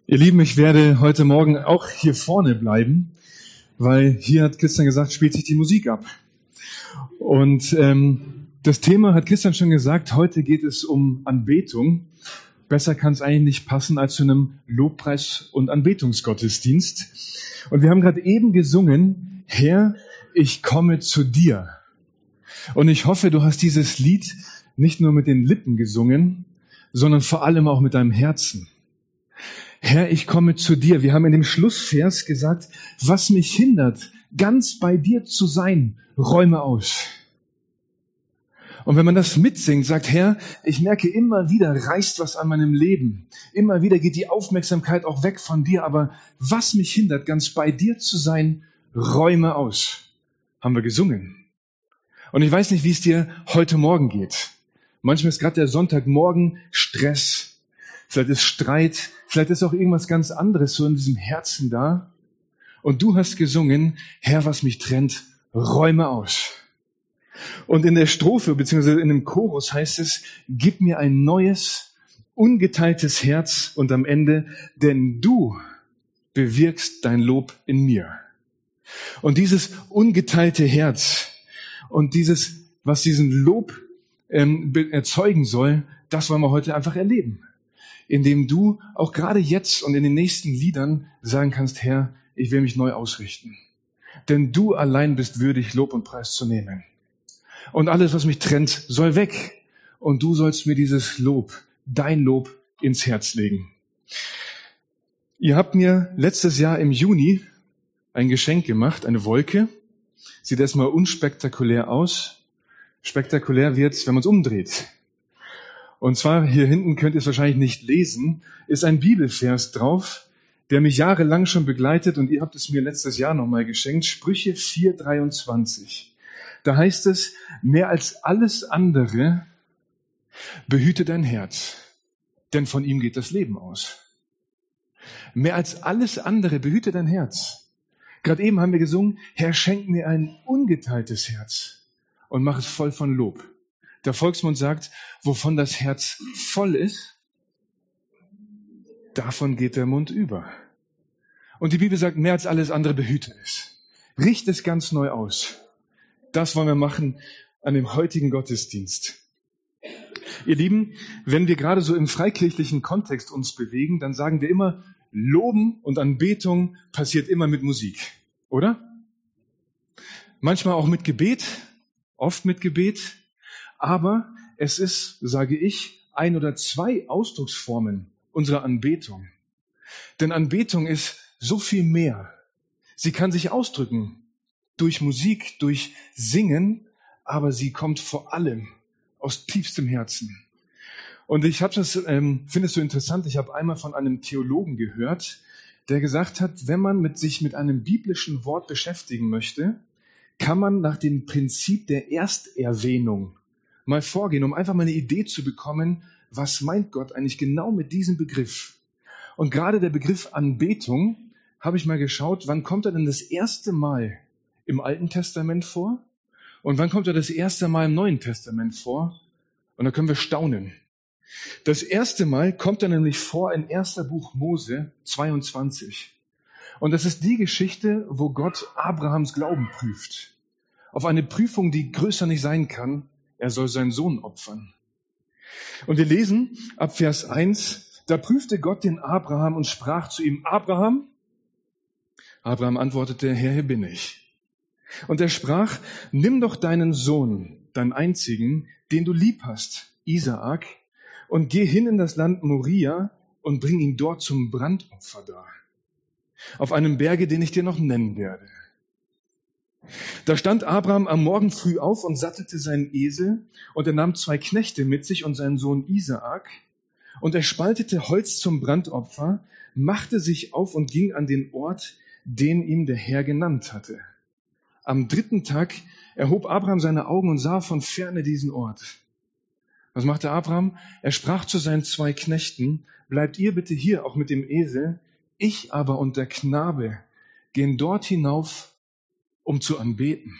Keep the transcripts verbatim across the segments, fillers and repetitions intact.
Ihr Lieben, ich werde heute Morgen auch hier vorne bleiben, weil hier hat Christian gesagt, spielt sich die Musik ab. Und ähm, das Thema hat Christian schon gesagt, heute geht es um Anbetung. Besser kann es eigentlich nicht passen als zu einem Lobpreis- und Anbetungsgottesdienst. Und wir haben gerade eben gesungen, Herr, ich komme zu dir. Und ich hoffe, du hast dieses Lied nicht nur mit den Lippen gesungen, sondern vor allem auch mit deinem Herzen. Herr, ich komme zu dir. Wir haben in dem Schlussvers gesagt, was mich hindert, ganz bei dir zu sein, räume aus. Und wenn man das mitsingt, sagt, Herr, ich merke immer wieder, reißt was an meinem Leben. Immer wieder geht die Aufmerksamkeit auch weg von dir. Aber was mich hindert, ganz bei dir zu sein, räume aus. Haben wir gesungen. Und ich weiß nicht, wie es dir heute Morgen geht. Manchmal ist gerade der Sonntagmorgen Stress. Vielleicht ist Streit, vielleicht ist auch irgendwas ganz anderes so in diesem Herzen da. Und du hast gesungen, Herr, was mich trennt, räume aus. Und in der Strophe, beziehungsweise in dem Chorus heißt es, gib mir ein neues, ungeteiltes Herz und am Ende, denn du bewirkst dein Lob in mir. Und dieses ungeteilte Herz und dieses, was diesen Lob ähm, erzeugen soll, das wollen wir heute einfach erleben. Indem du auch gerade jetzt und in den nächsten Liedern sagen kannst, Herr, ich will mich neu ausrichten. Denn du allein bist würdig, Lob und Preis zu nehmen. Und alles, was mich trennt, soll weg. Und du sollst mir dieses Lob, dein Lob, ins Herz legen. Ihr habt mir letztes Jahr im Juni ein Geschenk gemacht, eine Wolke. Sieht erstmal unspektakulär aus. Spektakulär wird's, wenn man es umdreht. Und zwar, hier hinten könnt ihr es wahrscheinlich nicht lesen, ist ein Bibelvers drauf, der mich jahrelang schon begleitet und ihr habt es mir letztes Jahr nochmal geschenkt. Sprüche vier dreiundzwanzig. Da heißt es, mehr als alles andere behüte dein Herz, denn von ihm geht das Leben aus. Mehr als alles andere behüte dein Herz. Gerade eben haben wir gesungen, Herr, schenk mir ein ungeteiltes Herz und mach es voll von Lob. Der Volksmund sagt, wovon das Herz voll ist, davon geht der Mund über. Und die Bibel sagt, mehr als alles andere behüte es. Richte es ganz neu aus. Das wollen wir machen an dem heutigen Gottesdienst. Ihr Lieben, wenn wir gerade so im freikirchlichen Kontext uns bewegen, dann sagen wir immer, Loben und Anbetung passiert immer mit Musik, oder? Manchmal auch mit Gebet, oft mit Gebet. Aber es ist, sage ich, ein oder zwei Ausdrucksformen unserer Anbetung. Denn Anbetung ist so viel mehr. Sie kann sich ausdrücken durch Musik, durch Singen, aber sie kommt vor allem aus tiefstem Herzen. Und ich habe das, ähm, finde es so interessant, ich habe einmal von einem Theologen gehört, der gesagt hat, wenn man mit sich mit einem biblischen Wort beschäftigen möchte, kann man nach dem Prinzip der Ersterwähnung mal vorgehen, um einfach mal eine Idee zu bekommen, was meint Gott eigentlich genau mit diesem Begriff. Und gerade der Begriff Anbetung, habe ich mal geschaut, wann kommt er denn das erste Mal im Alten Testament vor und wann kommt er das erste Mal im Neuen Testament vor? Und da können wir staunen. Das erste Mal kommt er nämlich vor in erster Buch Mose zweiundzwanzig. Und das ist die Geschichte, wo Gott Abrahams Glauben prüft. Auf eine Prüfung, die größer nicht sein kann. Er soll seinen Sohn opfern. Und wir lesen ab Vers eins, da prüfte Gott den Abraham und sprach zu ihm, Abraham? Abraham antwortete, Herr, hier bin ich. Und er sprach, nimm doch deinen Sohn, deinen einzigen, den du lieb hast, Isaak, und geh hin in das Land Moria und bring ihn dort zum Brandopfer dar. Auf einem Berge, den ich dir noch nennen werde. Da stand Abraham am Morgen früh auf und sattelte seinen Esel und er nahm zwei Knechte mit sich und seinen Sohn Isaak und er spaltete Holz zum Brandopfer, machte sich auf und ging an den Ort, den ihm der Herr genannt hatte. Am dritten Tag erhob Abraham seine Augen und sah von ferne diesen Ort. Was machte Abraham? Er sprach zu seinen zwei Knechten, bleibt ihr bitte hier, auch mit dem Esel, ich aber und der Knabe gehen dort hinauf, um zu anbeten.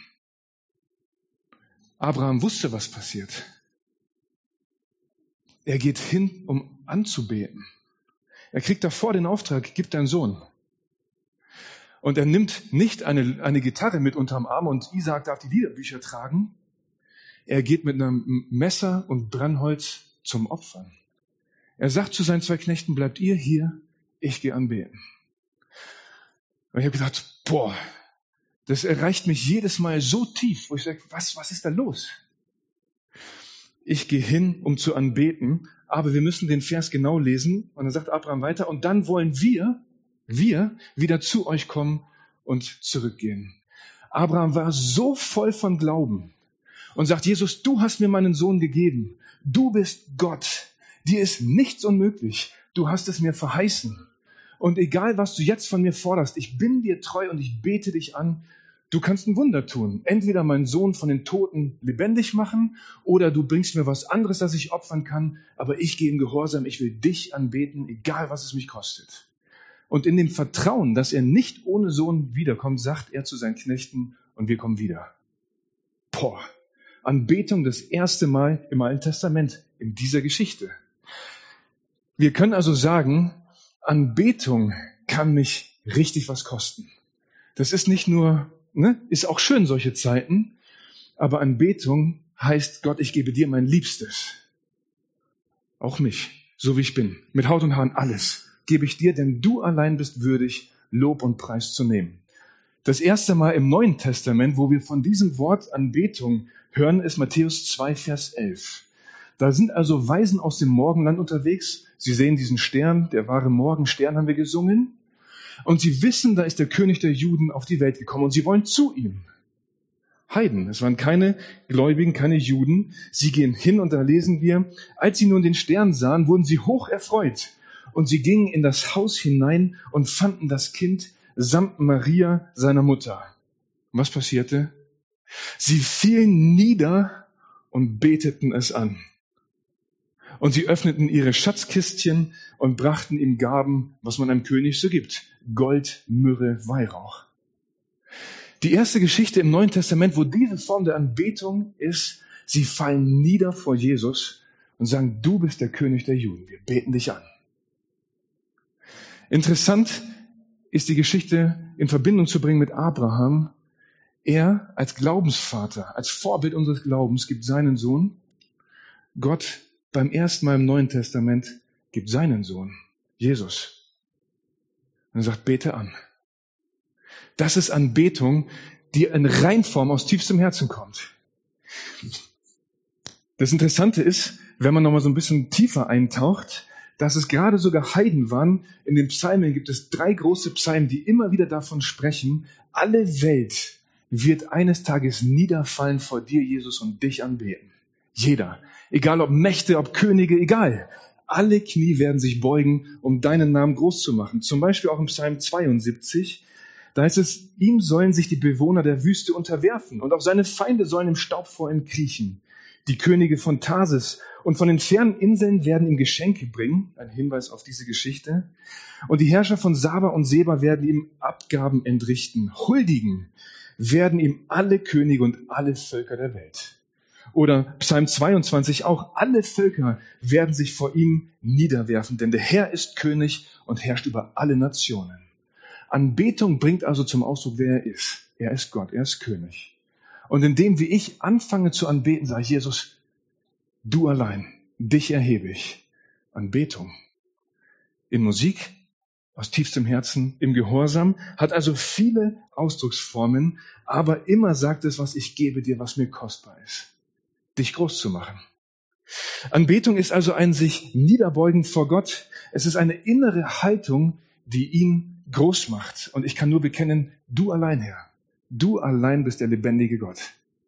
Abraham wusste, was passiert. Er geht hin, um anzubeten. Er kriegt davor den Auftrag, gib deinen Sohn. Und er nimmt nicht eine, eine Gitarre mit unterm Arm und Isaak darf die Liederbücher tragen. Er geht mit einem Messer und Brennholz zum Opfern. Er sagt zu seinen zwei Knechten, bleibt ihr hier, ich gehe anbeten. Und ich habe gedacht, boah, das erreicht mich jedes Mal so tief, wo ich sage, was, was ist da los? Ich gehe hin, um zu anbeten, aber wir müssen den Vers genau lesen. Und dann sagt Abraham weiter, und dann wollen wir, wir wieder zu euch kommen und zurückgehen. Abraham war so voll von Glauben und sagt, Jesus, du hast mir meinen Sohn gegeben. Du bist Gott. Dir ist nichts unmöglich. Du hast es mir verheißen. Und egal, was du jetzt von mir forderst, ich bin dir treu und ich bete dich an. Du kannst ein Wunder tun. Entweder meinen Sohn von den Toten lebendig machen oder du bringst mir was anderes, das ich opfern kann. Aber ich gehe in Gehorsam. Ich will dich anbeten, egal was es mich kostet. Und in dem Vertrauen, dass er nicht ohne Sohn wiederkommt, sagt er zu seinen Knechten, und wir kommen wieder. Boah, Anbetung das erste Mal im Alten Testament in dieser Geschichte. Wir können also sagen, Anbetung kann mich richtig was kosten. Das ist nicht nur, ne, ist auch schön solche Zeiten, aber Anbetung heißt, Gott, ich gebe dir mein Liebstes. Auch mich, so wie ich bin, mit Haut und Haaren alles. Gebe ich dir, denn du allein bist würdig, Lob und Preis zu nehmen. Das erste Mal im Neuen Testament, wo wir von diesem Wort Anbetung hören, ist Matthäus zwei, Vers elf. Da sind also Weisen aus dem Morgenland unterwegs. Sie sehen diesen Stern, der wahre Morgenstern haben wir gesungen. Und sie wissen, da ist der König der Juden auf die Welt gekommen und sie wollen zu ihm. Heiden, es waren keine Gläubigen, keine Juden. Sie gehen hin und da lesen wir, als sie nun den Stern sahen, wurden sie hoch erfreut. Und sie gingen in das Haus hinein und fanden das Kind samt Maria, seiner Mutter. Und was passierte? Sie fielen nieder und beteten es an. Und sie öffneten ihre Schatzkistchen und brachten ihm Gaben, was man einem König so gibt. Gold, Myrrhe, Weihrauch. Die erste Geschichte im Neuen Testament, wo diese Form der Anbetung ist, sie fallen nieder vor Jesus und sagen, du bist der König der Juden, wir beten dich an. Interessant ist die Geschichte in Verbindung zu bringen mit Abraham. Er als Glaubensvater, als Vorbild unseres Glaubens gibt seinen Sohn. Gott beim ersten Mal im Neuen Testament gibt seinen Sohn, Jesus. Und er sagt, bete an. Das ist Anbetung, die in Reinform aus tiefstem Herzen kommt. Das Interessante ist, wenn man nochmal so ein bisschen tiefer eintaucht, dass es gerade sogar Heiden waren. In den Psalmen gibt es drei große Psalmen, die immer wieder davon sprechen, alle Welt wird eines Tages niederfallen vor dir, Jesus, und dich anbeten. Jeder. Egal ob Mächte, ob Könige, egal. Alle Knie werden sich beugen, um deinen Namen groß zu machen. Zum Beispiel auch im Psalm zweiundsiebzig. Da heißt es, ihm sollen sich die Bewohner der Wüste unterwerfen und auch seine Feinde sollen im Staub vor ihm kriechen. Die Könige von Tarsis und von den fernen Inseln werden ihm Geschenke bringen. Ein Hinweis auf diese Geschichte. Und die Herrscher von Saba und Seba werden ihm Abgaben entrichten. Huldigen werden ihm alle Könige und alle Völker der Welt. Oder Psalm zweiundzwanzig auch, alle Völker werden sich vor ihm niederwerfen, denn der Herr ist König und herrscht über alle Nationen. Anbetung bringt also zum Ausdruck, wer er ist. Er ist Gott, er ist König. Und indem wie ich anfange zu anbeten, sage ich, Jesus, du allein, dich erhebe ich. Anbetung. In Musik, aus tiefstem Herzen, im Gehorsam, hat also viele Ausdrucksformen, aber immer sagt es, was ich gebe dir, was mir kostbar ist. Dich groß zu machen. Anbetung ist also ein sich niederbeugen vor Gott. Es ist eine innere Haltung, die ihn groß macht. Und ich kann nur bekennen, du allein, Herr. Du allein bist der lebendige Gott.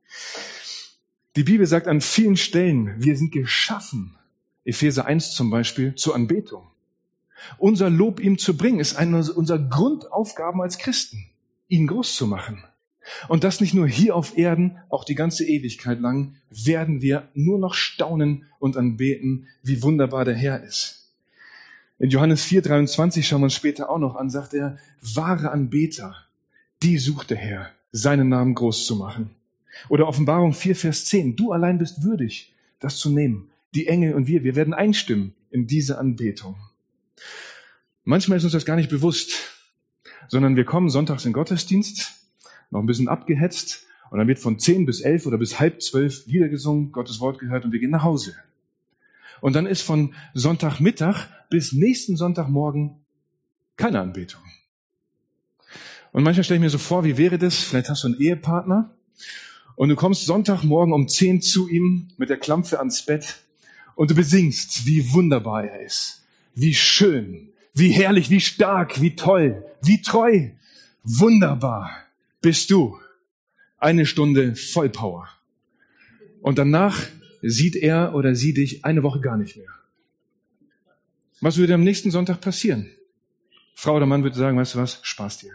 Die Bibel sagt an vielen Stellen, wir sind geschaffen, Epheser eins zum Beispiel, zur Anbetung. Unser Lob ihm zu bringen, ist eine unserer Grundaufgaben als Christen, ihn groß zu machen. Und das nicht nur hier auf Erden, auch die ganze Ewigkeit lang werden wir nur noch staunen und anbeten, wie wunderbar der Herr ist. In Johannes vier, dreiundzwanzig schauen wir uns später auch noch an, sagt er, wahre Anbeter, die sucht der Herr, seinen Namen groß zu machen. Oder Offenbarung vier, Vers zehn, du allein bist würdig, das zu nehmen. Die Engel und wir, wir werden einstimmen in diese Anbetung. Manchmal ist uns das gar nicht bewusst, sondern wir kommen sonntags in den Gottesdienst, noch ein bisschen abgehetzt, und dann wird von zehn bis elf oder bis halb zwölf Lieder gesungen, Gottes Wort gehört und wir gehen nach Hause. Und dann ist von Sonntagmittag bis nächsten Sonntagmorgen keine Anbetung. Und manchmal stelle ich mir so vor, wie wäre das? Vielleicht hast du einen Ehepartner und du kommst Sonntagmorgen um zehn zu ihm mit der Klampfe ans Bett und du besingst, wie wunderbar er ist, wie schön, wie herrlich, wie stark, wie toll, wie treu. Wunderbar bist du. Eine Stunde Vollpower. Und danach sieht er oder sie dich eine Woche gar nicht mehr. Was würde am nächsten Sonntag passieren? Frau oder Mann würde sagen, weißt du was, Spaß dir.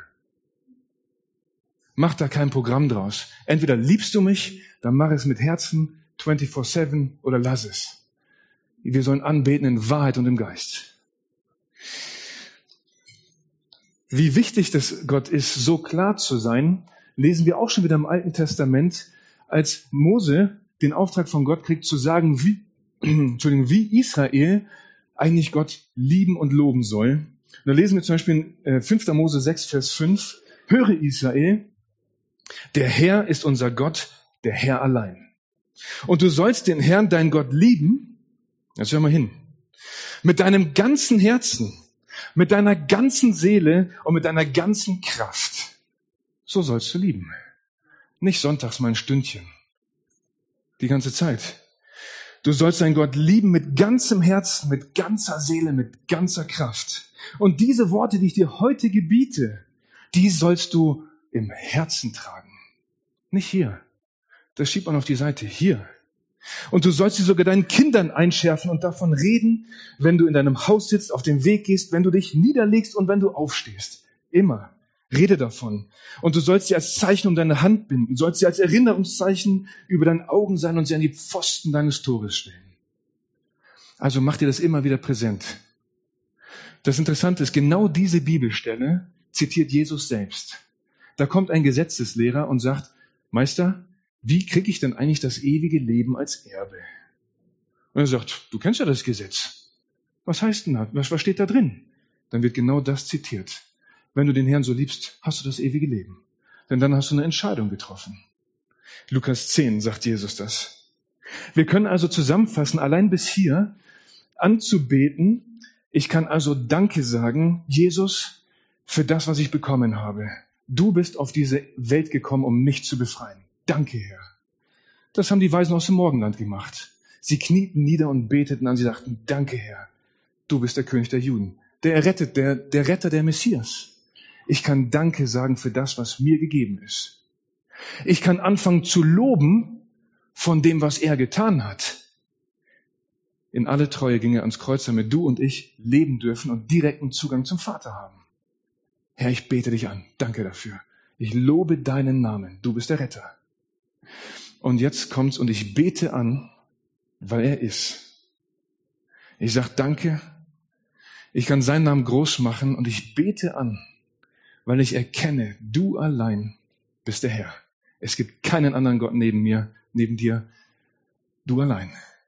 Mach da kein Programm draus. Entweder liebst du mich, dann mach es mit Herzen, vierundzwanzig sieben, oder lass es. Wir sollen anbeten in Wahrheit und im Geist. Wie wichtig das Gott ist, so klar zu sein, lesen wir auch schon wieder im Alten Testament, als Mose den Auftrag von Gott kriegt, zu sagen, wie, Entschuldigung, wie Israel eigentlich Gott lieben und loben soll. Und da lesen wir zum Beispiel in fünfter Mose sechs, Vers fünf, höre Israel, der Herr ist unser Gott, der Herr allein. Und du sollst den Herrn, dein Gott, lieben, jetzt hör mal hin, mit deinem ganzen Herzen, mit deiner ganzen Seele und mit deiner ganzen Kraft. So sollst du lieben. Nicht sonntags mal ein Stündchen. Die ganze Zeit. Du sollst deinen Gott lieben mit ganzem Herzen, mit ganzer Seele, mit ganzer Kraft. Und diese Worte, die ich dir heute gebiete, die sollst du im Herzen tragen. Nicht hier. Das schiebt man auf die Seite. Hier. Und du sollst sie sogar deinen Kindern einschärfen und davon reden, wenn du in deinem Haus sitzt, auf dem Weg gehst, wenn du dich niederlegst und wenn du aufstehst. Immer. Rede davon. Und du sollst sie als Zeichen um deine Hand binden. Du sollst sie als Erinnerungszeichen über deine Augen sein und sie an die Pfosten deines Tores stellen. Also mach dir das immer wieder präsent. Das Interessante ist, genau diese Bibelstelle zitiert Jesus selbst. Da kommt ein Gesetzeslehrer und sagt, Meister, wie kriege ich denn eigentlich das ewige Leben als Erbe? Und er sagt, du kennst ja das Gesetz. Was heißt denn das? Was steht da drin? Dann wird genau das zitiert. Wenn du den Herrn so liebst, hast du das ewige Leben. Denn dann hast du eine Entscheidung getroffen. Lukas zehn sagt Jesus das. Wir können also zusammenfassen, allein bis hier anzubeten. Ich kann also Danke sagen, Jesus, für das, was ich bekommen habe. Du bist auf diese Welt gekommen, um mich zu befreien. Danke, Herr. Das haben die Weisen aus dem Morgenland gemacht. Sie knieten nieder und beteten an. Sie sagten, danke, Herr. Du bist der König der Juden. Der errettet, der, der Retter, der Messias. Ich kann Danke sagen für das, was mir gegeben ist. Ich kann anfangen zu loben von dem, was er getan hat. In alle Treue ging er ans Kreuz, damit du und ich leben dürfen und direkten Zugang zum Vater haben. Herr, ich bete dich an. Danke dafür. Ich lobe deinen Namen. Du bist der Retter. Und jetzt kommt's und ich bete an, weil er ist. Ich sage Danke. Ich kann seinen Namen groß machen und ich bete an, weil ich erkenne, du allein bist der Herr. Es gibt keinen anderen Gott neben mir, neben dir. Du allein.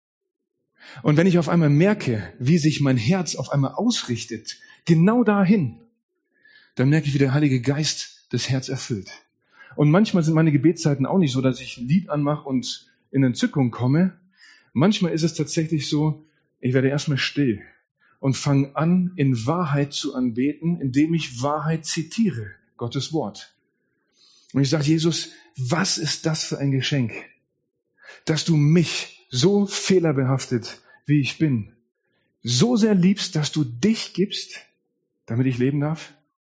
Und wenn ich auf einmal merke, wie sich mein Herz auf einmal ausrichtet, genau dahin, dann merke ich, wie der Heilige Geist das Herz erfüllt. Und manchmal sind meine Gebetszeiten auch nicht so, dass ich ein Lied anmache und in Entzückung komme. Manchmal ist es tatsächlich so, ich werde erstmal still und fange an, in Wahrheit zu anbeten, indem ich Wahrheit zitiere, Gottes Wort. Und ich sage, Jesus, was ist das für ein Geschenk, dass du mich so fehlerbehaftet, wie ich bin, so sehr liebst, dass du dich gibst, damit ich leben darf?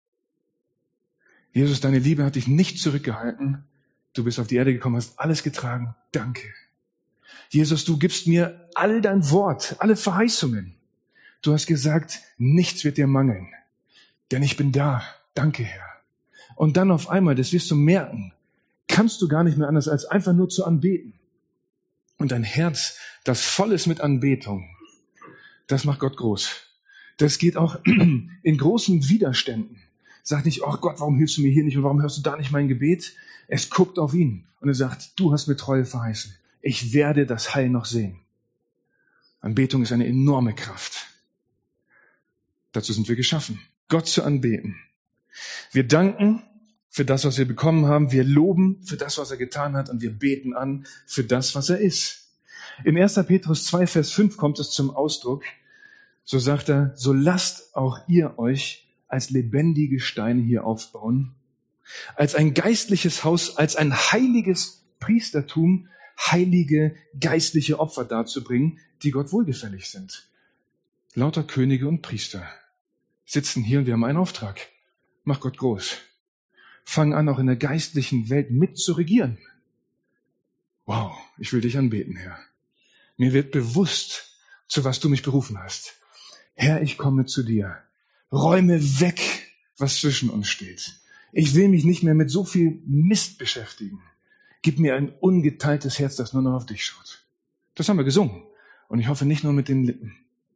Jesus, deine Liebe hat dich nicht zurückgehalten. Du bist auf die Erde gekommen, hast alles getragen. Danke. Jesus, du gibst mir all dein Wort, alle Verheißungen. Du hast gesagt, nichts wird dir mangeln, denn ich bin da. Danke, Herr. Und dann auf einmal, das wirst du merken, kannst du gar nicht mehr anders, als einfach nur zu anbeten. Und dein Herz, das voll ist mit Anbetung, das macht Gott groß. Das geht auch in großen Widerständen. Sag nicht, oh Gott, warum hilfst du mir hier nicht und warum hörst du da nicht mein Gebet? Es guckt auf ihn und er sagt, du hast mir Treue verheißen. Ich werde das Heil noch sehen. Anbetung ist eine enorme Kraft. Dazu sind wir geschaffen, Gott zu anbeten. Wir danken für das, was wir bekommen haben. Wir loben für das, was er getan hat. Und wir beten an für das, was er ist. In erster Petrus zwei, Vers fünf kommt es zum Ausdruck. So sagt er, so lasst auch ihr euch als lebendige Steine hier aufbauen, als ein geistliches Haus, als ein heiliges Priestertum, heilige geistliche Opfer darzubringen, die Gott wohlgefällig sind. Lauter Könige und Priester sitzen hier und wir haben einen Auftrag. Mach Gott groß. Fang an, auch in der geistlichen Welt mit zu regieren. Wow, ich will dich anbeten, Herr. Mir wird bewusst, zu was du mich berufen hast. Herr, ich komme zu dir. Räume weg, was zwischen uns steht. Ich will mich nicht mehr mit so viel Mist beschäftigen. Gib mir ein ungeteiltes Herz, das nur noch auf dich schaut. Das haben wir gesungen. Und ich hoffe nicht nur mit den Lippen.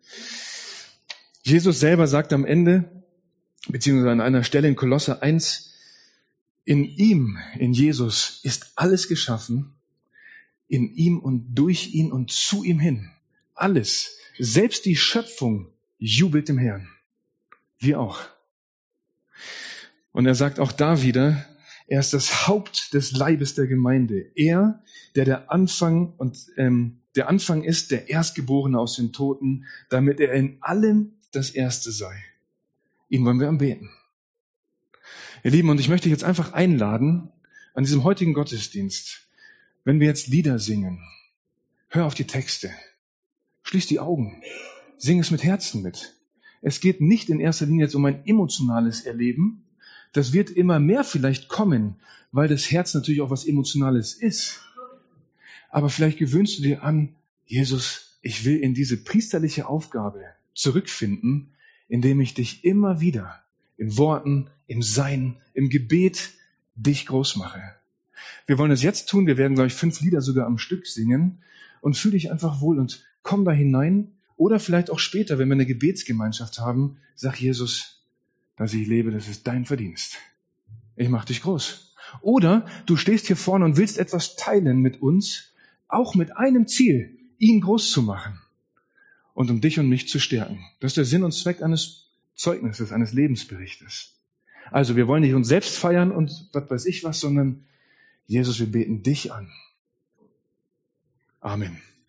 Jesus selber sagt am Ende, beziehungsweise an einer Stelle in Kolosser eins, in ihm, in Jesus, ist alles geschaffen, in ihm und durch ihn und zu ihm hin. Alles, selbst die Schöpfung, jubelt dem Herrn. Wir auch. Und er sagt auch da wieder, er ist das Haupt des Leibes der Gemeinde. Er, der der Anfang und ähm, der Anfang ist, der Erstgeborene aus den Toten, damit er in allem das Erste sei. Ihn wollen wir anbeten. Ihr Lieben, und ich möchte dich jetzt einfach einladen, an diesem heutigen Gottesdienst, wenn wir jetzt Lieder singen, hör auf die Texte, schließ die Augen, sing es mit Herzen mit. Es geht nicht in erster Linie jetzt um ein emotionales Erleben. Das wird immer mehr vielleicht kommen, weil das Herz natürlich auch was Emotionales ist. Aber vielleicht gewöhnst du dir an, Jesus, ich will in diese priesterliche Aufgabe zurückfinden, indem ich dich immer wieder in Worten, im Sein, im Gebet dich groß mache. Wir wollen es jetzt tun. Wir werden, glaube ich, fünf Lieder sogar am Stück singen. Und fühl dich einfach wohl und komm da hinein. Oder vielleicht auch später, wenn wir eine Gebetsgemeinschaft haben, sag Jesus, dass ich lebe, das ist dein Verdienst. Ich mach dich groß. Oder du stehst hier vorne und willst etwas teilen mit uns, auch mit einem Ziel, ihn groß zu machen und um dich und mich zu stärken. Das ist der Sinn und Zweck eines Zeugnisses, eines Lebensberichtes. Also wir wollen nicht uns selbst feiern und was weiß ich was, sondern Jesus, wir beten dich an. Amen.